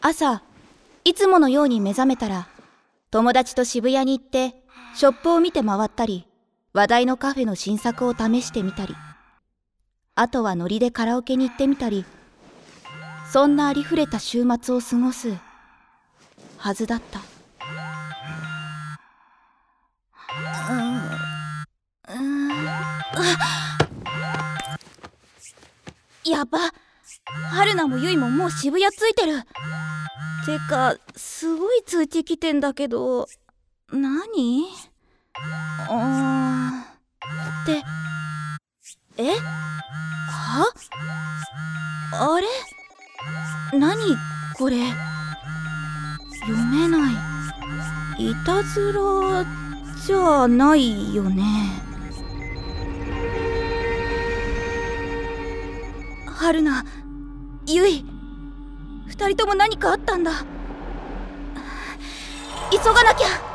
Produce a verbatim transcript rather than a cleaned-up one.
朝、いつものように目覚めたら、友達と渋谷に行ってショップを見て回ったり、話題のカフェの新作を試してみたり、あとはノリでカラオケに行ってみたり、そんなありふれた週末を過ごすはずだった。うーん、うーん、やば、春菜もゆいももう渋谷着いてる。てかすごい通知来てんだけど、何？うーんってえ？は？あれ？何これ？読めない。いたずらじゃないよね。春菜、ゆい、二人とも何かあったんだ。急がなきゃ。